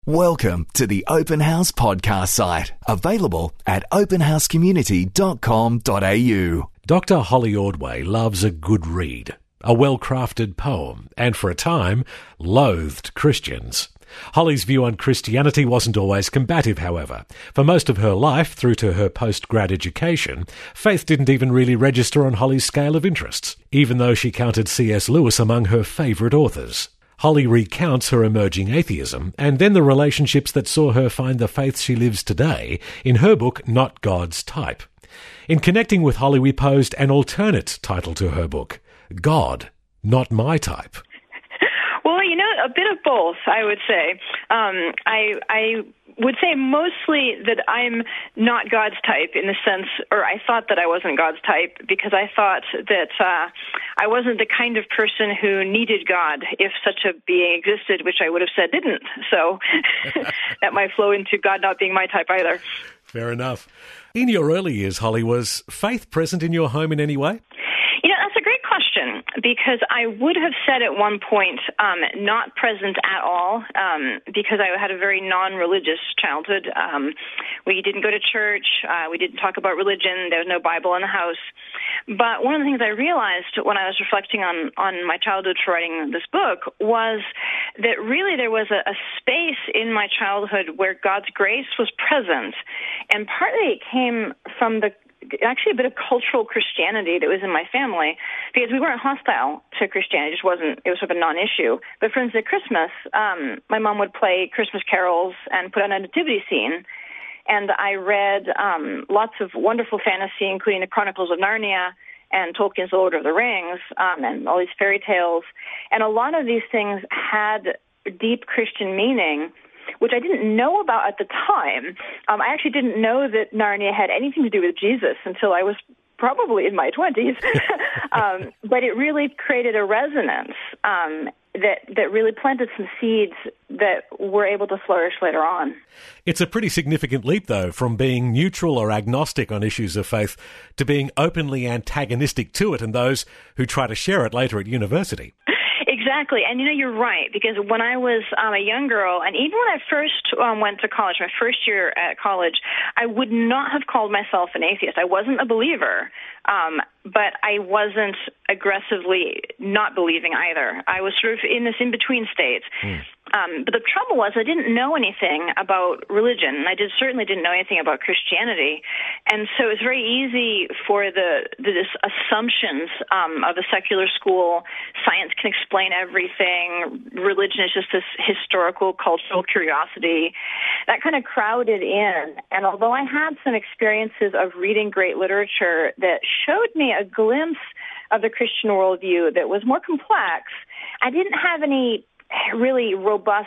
Welcome to the Open House podcast site, available at openhousecommunity.com.au. Dr. Holly Ordway loves a good read, a well-crafted poem, and for a time, loathed Christians. Holly's view on Christianity wasn't always combative, however. For most of her life, through to her post-grad education, faith didn't even really register on Holly's scale of interests, even though she counted C.S. Lewis among her favourite authors. Holly recounts her emerging atheism and then the relationships that saw her find the faith she lives today in her book, Not God's Type. In connecting with Holly, we posed an alternate title to her book, God, Not My Type. Well, a bit of both, I would say. I would say mostly that I'm not God's type in the sense, or I thought that I wasn't God's type because I thought that I wasn't the kind of person who needed God if such a being existed, which I would have said didn't. So that might flow into God not being my type either. Fair enough. In your early years, Holly, was faith present in your home in any way? That's a great question because I would have said at one point not present at all because I had a very non-religious childhood. We didn't go to church. We didn't talk about religion. There was no Bible in the house. But one of the things I realized when I was reflecting on my childhood for writing this book was that really there was a space in my childhood where God's grace was present. And partly it came from actually a bit of cultural Christianity that was in my family, because we weren't hostile to Christianity. It was sort of a non-issue. But for instance, at Christmas, my mom would play Christmas carols and put on a nativity scene. And I read lots of wonderful fantasy, including the Chronicles of Narnia and Tolkien's The Lord of the Rings, and all these fairy tales. And a lot of these things had deep Christian meaning, which I didn't know about at the time. I actually didn't know that Narnia had anything to do with Jesus until I was probably in my 20s. But it really created a resonance that really planted some seeds that were able to flourish later on. It's a pretty significant leap, though, from being neutral or agnostic on issues of faith to being openly antagonistic to it and those who try to share it later at university. Exactly. And, you're right, because when I was a young girl, and even when I first went to college, my first year at college, I would not have called myself an atheist. I wasn't a believer, but I wasn't aggressively not believing either. I was sort of in this in-between state. But the trouble was I didn't know anything about religion, and I certainly didn't know anything about Christianity. And so it was very easy for this assumptions of a secular school, science can explain everything, religion is just this historical, cultural curiosity, that kind of crowded in. And although I had some experiences of reading great literature that showed me a glimpse of the Christian worldview that was more complex, I didn't have any really robust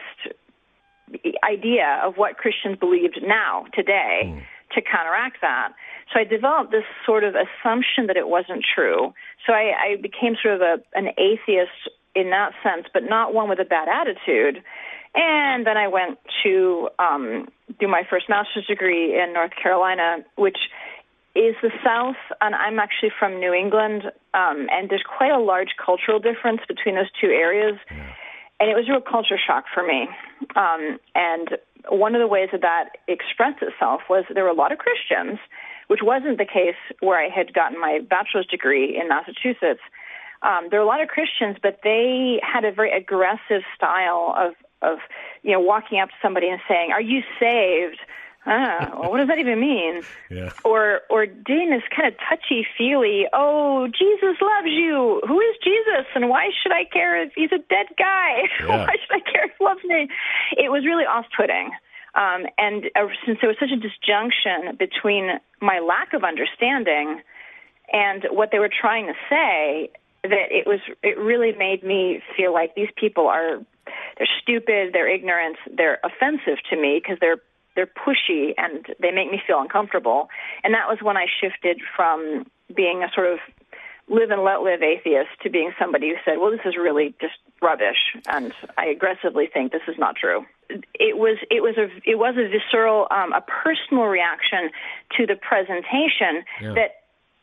idea of what Christians believed today, to counteract that. So I developed this sort of assumption that it wasn't true. So I became sort of an atheist in that sense, but not one with a bad attitude. And then I went to do my first master's degree in North Carolina, which is the South, and I'm actually from New England, and there's quite a large cultural difference between those two areas. And it was a real culture shock for me. And one of the ways that expressed itself was there were a lot of Christians, which wasn't the case where I had gotten my bachelor's degree in Massachusetts. There were a lot of Christians, but they had a very aggressive style of walking up to somebody and saying, "Are you saved?" Well, what does that even mean? Yeah. Or doing this kind of touchy-feely, "Oh, Jesus loves you. Who is Jesus? And why should I care if he's a dead guy? Yeah. Why should I care if he loves me?" It was really off-putting. And since there was such a disjunction between my lack of understanding and what they were trying to say, that it really made me feel like these people they're stupid, they're ignorant, they're offensive to me because they're pushy and they make me feel uncomfortable. And that was when I shifted from being a sort of live and let live atheist to being somebody who said, well, this is really just rubbish, and I aggressively think this is not true. It was a visceral, a personal reaction to the presentation that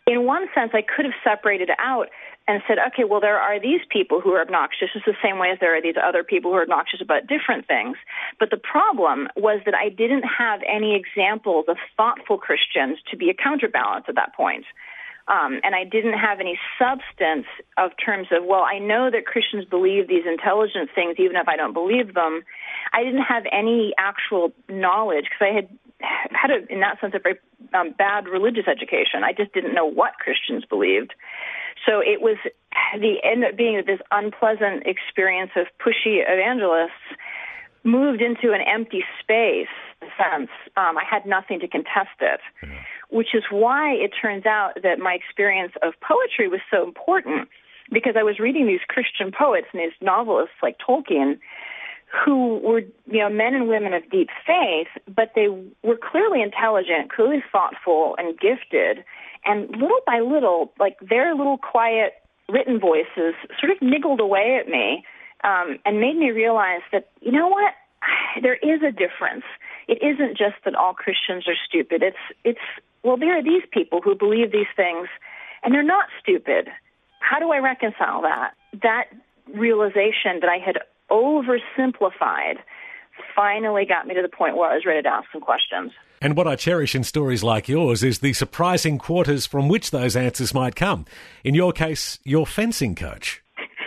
in one sense, I could have separated it out and said, okay, well, there are these people who are obnoxious just the same way as there are these other people who are obnoxious about different things. But the problem was that I didn't have any examples of thoughtful Christians to be a counterbalance at that point. And I didn't have any substance of terms of, well, I know that Christians believe these intelligent things even if I don't believe them. I didn't have any actual knowledge because I had in that sense, a very bad religious education. I just didn't know what Christians believed. So it was ended up being this unpleasant experience of pushy evangelists moved into an empty space sense. I had nothing to contest it, which is why it turns out that my experience of poetry was so important, because I was reading these Christian poets and these novelists like Tolkien, who were, men and women of deep faith, but they were clearly intelligent, clearly thoughtful and gifted. And little by little, like their little quiet written voices sort of niggled away at me and made me realize that, you know what, there is a difference. It isn't just that all Christians are stupid. Well, there are these people who believe these things, and they're not stupid. How do I reconcile that? That realization that I had oversimplified finally got me to the point where I was ready to ask some questions. And what I cherish in stories like yours is the surprising quarters from which those answers might come. In your case, your fencing coach.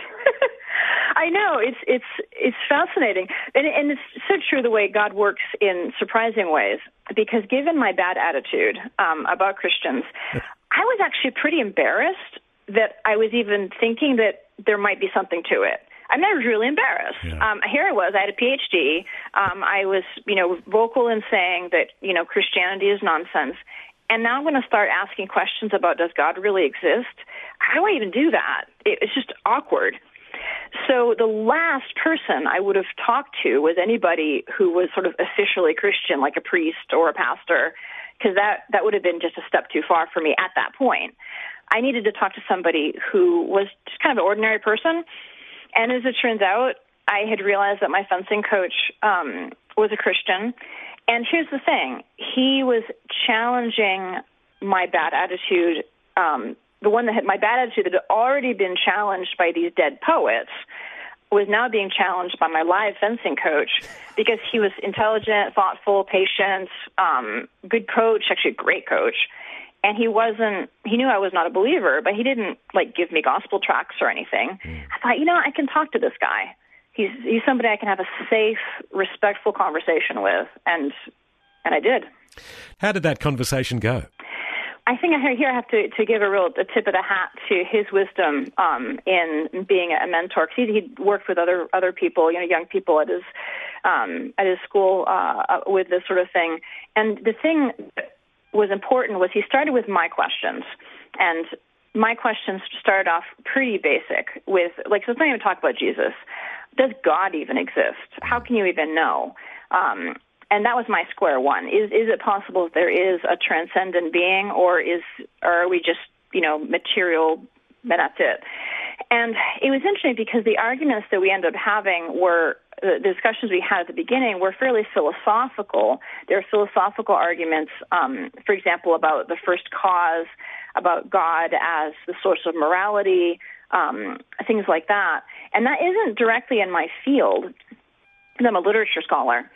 I know, it's fascinating. And it's so true the way God works in surprising ways, because given my bad attitude about Christians, I was actually pretty embarrassed that I was even thinking that there might be something to it. I mean, I was really embarrassed. Yeah. Here I was. I had a PhD. I was, vocal in saying that, Christianity is nonsense. And now I'm going to start asking questions about, does God really exist? How do I even do that? It's just awkward. So the last person I would have talked to was anybody who was sort of officially Christian, like a priest or a pastor, because that would have been just a step too far for me at that point. I needed to talk to somebody who was just kind of an ordinary person. And as it turns out, I had realized that my fencing coach was a Christian. And here's the thing. He was challenging my bad attitude, my bad attitude that had already been challenged by these dead poets was now being challenged by my live fencing coach, because he was intelligent, thoughtful, patient, good coach, actually a great coach. And he knew I was not a believer, but he didn't give me gospel tracts or anything. I thought, I can talk to this guy. He's somebody I can have a safe, respectful conversation with. And I did. How did that conversation go? I think here I have to give a tip of the hat to his wisdom in being a mentor. Because he'd worked with other people, young people at his school with this sort of thing. And the thing that was important was he started with my questions, and my questions started off pretty basic with let's not even talk about Jesus. Does God even exist? How can you even know? And that was my square one. Is it possible that there is a transcendent being, or are we just, material, and that's it? And it was interesting because the arguments that we ended up having were, the discussions we had at the beginning were fairly philosophical. There are philosophical arguments, for example, about the first cause, about God as the source of morality, things like that. And that isn't directly in my field. I'm a literature scholar,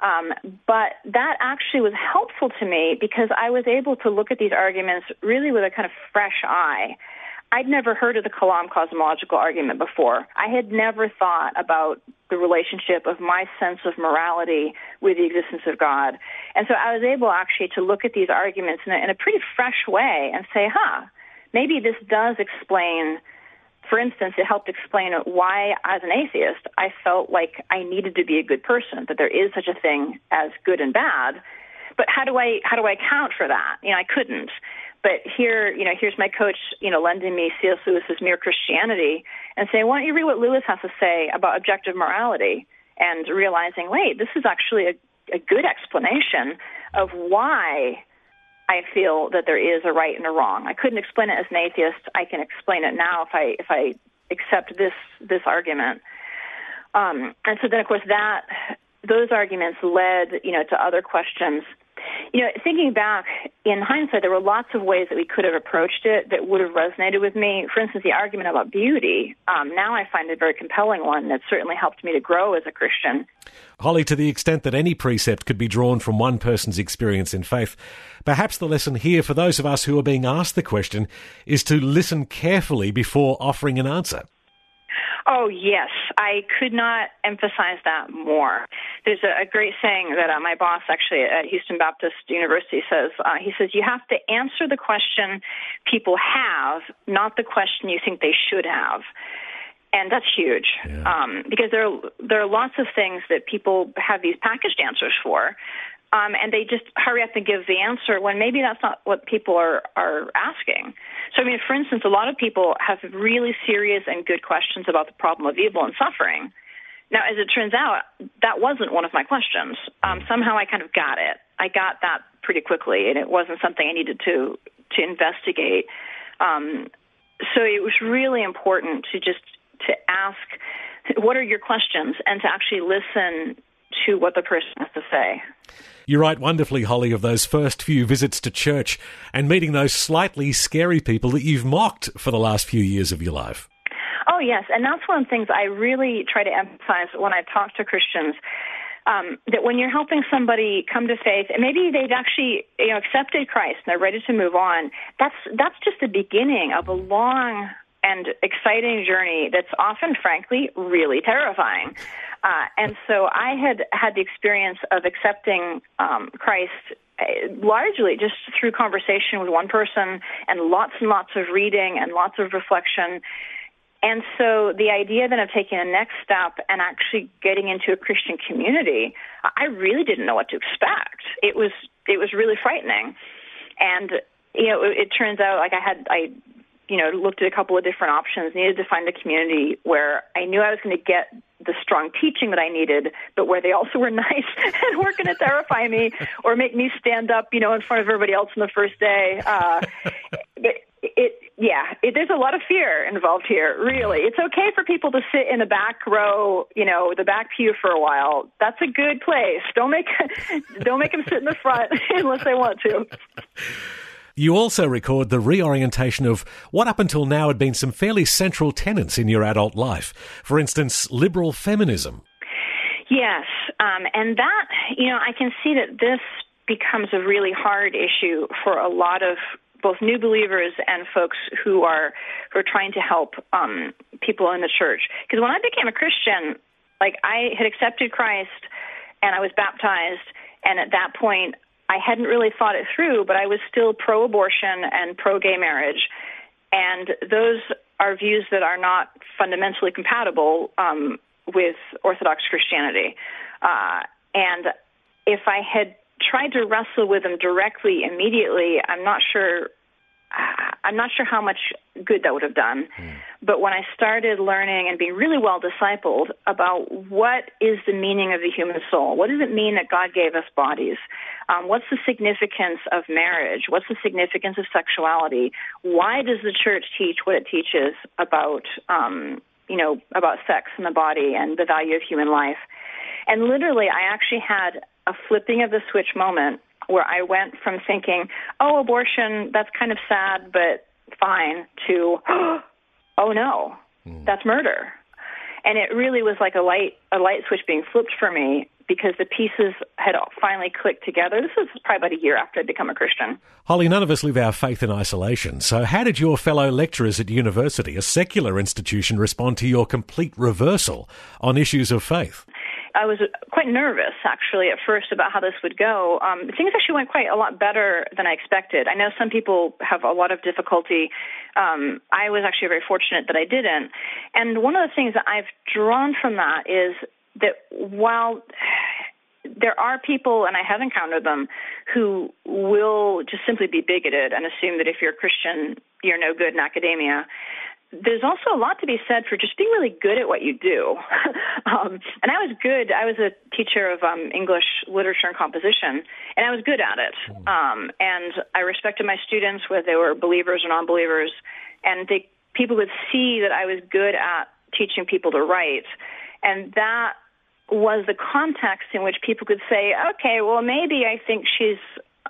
but that actually was helpful to me because I was able to look at these arguments really with a kind of fresh eye. I'd never heard of the Kalam cosmological argument before. I had never thought about the relationship of my sense of morality with the existence of God. And so I was able actually to look at these arguments in a pretty fresh way and say, maybe this does explain. For instance, it helped explain why, as an atheist, I felt like I needed to be a good person, that there is such a thing as good and bad. But how do I account for that? I couldn't. But here's my coach, lending me C.S. Lewis's Mere Christianity and saying, why don't you read what Lewis has to say about objective morality? And realizing, wait, this is actually a good explanation of why I feel that there is a right and a wrong. I couldn't explain it as an atheist. I can explain it now if I accept this argument. And so then, of course, those arguments led, to other questions. Thinking back, in hindsight, there were lots of ways that we could have approached it that would have resonated with me. For instance, the argument about beauty. Now I find a very compelling one that certainly helped me to grow as a Christian. Holly, to the extent that any precept could be drawn from one person's experience in faith, perhaps the lesson here for those of us who are being asked the question is to listen carefully before offering an answer. Oh, yes. I could not emphasize that more. There's a great saying that my boss actually at Houston Baptist University says. He says, you have to answer the question people have, not the question you think they should have. And that's huge, because there are lots of things that people have these packaged answers for, and they just hurry up and give the answer when maybe that's not what people are asking. So, for instance, a lot of people have really serious and good questions about the problem of evil and suffering. Now, as it turns out, that wasn't one of my questions. Somehow I kind of got it. I got that pretty quickly, and it wasn't something I needed to investigate. So it was really important to ask, what are your questions, and to actually listen to what the person has to say. You write wonderfully, Holly, of those first few visits to church and meeting those slightly scary people that you've mocked for the last few years of your life. Oh, yes, and that's one of the things I really try to emphasize when I talk to Christians, that when you're helping somebody come to faith, and maybe they've actually accepted Christ and they're ready to move on, that's just the beginning of a long and exciting journey that's often, frankly, really terrifying. And so I had the experience of accepting Christ largely just through conversation with one person and lots of reading and lots of reflection. And so the idea then of taking a next step and actually getting into a Christian community, I really didn't know what to expect. It was really frightening. And, it turns out I looked at a couple of different options, needed to find a community where I knew I was going to get the strong teaching that I needed, but where they also were nice and weren't going to terrify me or make me stand up, in front of everybody else on the first day. There's a lot of fear involved here, really. It's okay for people to sit in the back row, the back pew for a while. That's a good place. Don't make them sit in the front unless they want to. You also record the reorientation of what up until now had been some fairly central tenets in your adult life. For instance, liberal feminism. Yes, and that, I can see that this becomes a really hard issue for a lot of both new believers and folks who are trying to help people in the church. Because when I became a Christian, I had accepted Christ and I was baptized, and at that point, I hadn't really thought it through, but I was still pro-abortion and pro-gay marriage. And those are views that are not fundamentally compatible with Orthodox Christianity. And if I had tried to wrestle with them directly immediately, I'm not sure how much good that would have done. But when I started learning and being really well discipled about what is the meaning of the human soul, what does it mean that God gave us bodies? What's the significance of marriage? What's the significance of sexuality? Why does the church teach what it teaches about sex and the body and the value of human life? And literally, I actually had a flipping of the switch moment where I went from thinking, oh, abortion, that's kind of sad, but fine, to, oh no, that's murder. And it really was like a light switch being flipped for me because the pieces had finally clicked together. This was probably about a year after I'd become a Christian. Holly, none of us live our faith in isolation. So how did your fellow lecturers at university, a secular institution, respond to your complete reversal on issues of faith? I was quite nervous, actually, at first about how this would go. Things actually went quite a lot better than I expected. I know some people have a lot of difficulty. I was actually very fortunate that I didn't. And one of the things that I've drawn from that is that while there are people, and I have encountered them, who will just simply be bigoted and assume that if you're a Christian, you're no good in academia, there's also a lot to be said for just being really good at what you do. And I was good. I was a teacher of English literature and composition, and I was good at it. And I respected my students, whether they were believers or non-believers, and people would see that I was good at teaching people to write. And that was the context in which people could say, okay, well, maybe I think she's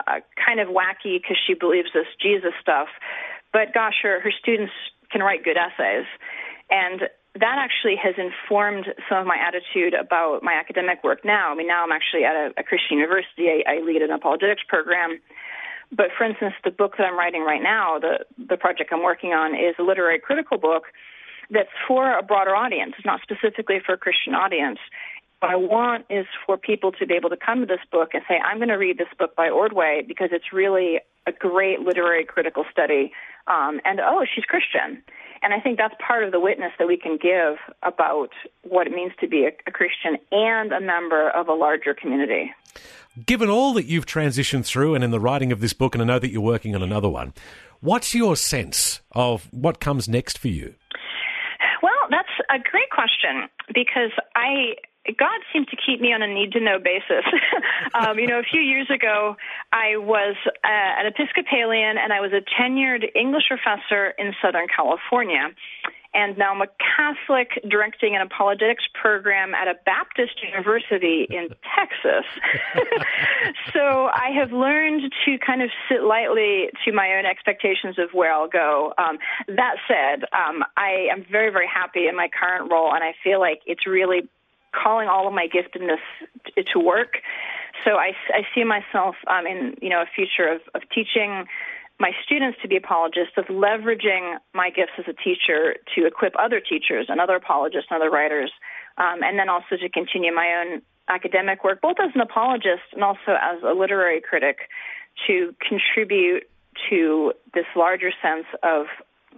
kind of wacky because she believes this Jesus stuff. But gosh, her students can write good essays. And that actually has informed some of my attitude about my academic work now. I mean, now I'm actually at a Christian university. I lead an apologetics program. But for instance, the book that I'm writing right now, the project I'm working on, is a literary critical book that's for a broader audience. It's not specifically for a Christian audience. What I want is for people to be able to come to this book and say, I'm going to read this book by Ordway because it's really a great literary critical study. And, oh, she's Christian. And I think that's part of the witness that we can give about what it means to be a Christian and a member of a larger community. Given all that you've transitioned through and in the writing of this book, and I know that you're working on another one, what's your sense of what comes next for you? Well, that's a great question because God seems to keep me on a need-to-know basis. A few years ago, I was an Episcopalian, and I was a tenured English professor in Southern California. And now I'm a Catholic directing an apologetics program at a Baptist university in Texas. So I have learned to kind of sit lightly to my own expectations of where I'll go. That said, I am very, very happy in my current role, and I feel like it's really calling all of my giftedness to work. So I see myself in a future of teaching my students to be apologists, of leveraging my gifts as a teacher to equip other teachers and other apologists and other writers, and then also to continue my own academic work, both as an apologist and also as a literary critic, to contribute to this larger sense of,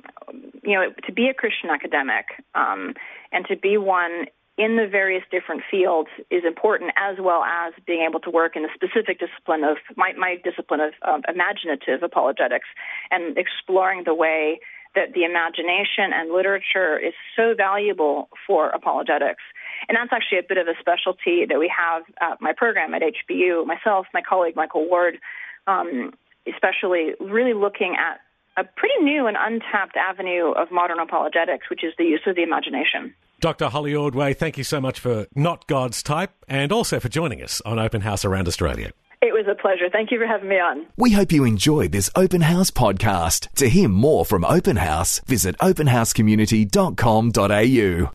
to be a Christian academic and to be one in the various different fields is important, as well as being able to work in the specific discipline of my discipline of imaginative apologetics and exploring the way that the imagination and literature is so valuable for apologetics. And that's actually a bit of a specialty that we have at my program at HBU. Myself, my colleague Michael Ward, especially really looking at a pretty new and untapped avenue of modern apologetics, which is the use of the imagination. Dr. Holly Ordway, thank you so much for Not God's Type and also for joining us on Open House Around Australia. It was a pleasure. Thank you for having me on. We hope you enjoyed this Open House podcast. To hear more from Open House, visit openhousecommunity.com.au.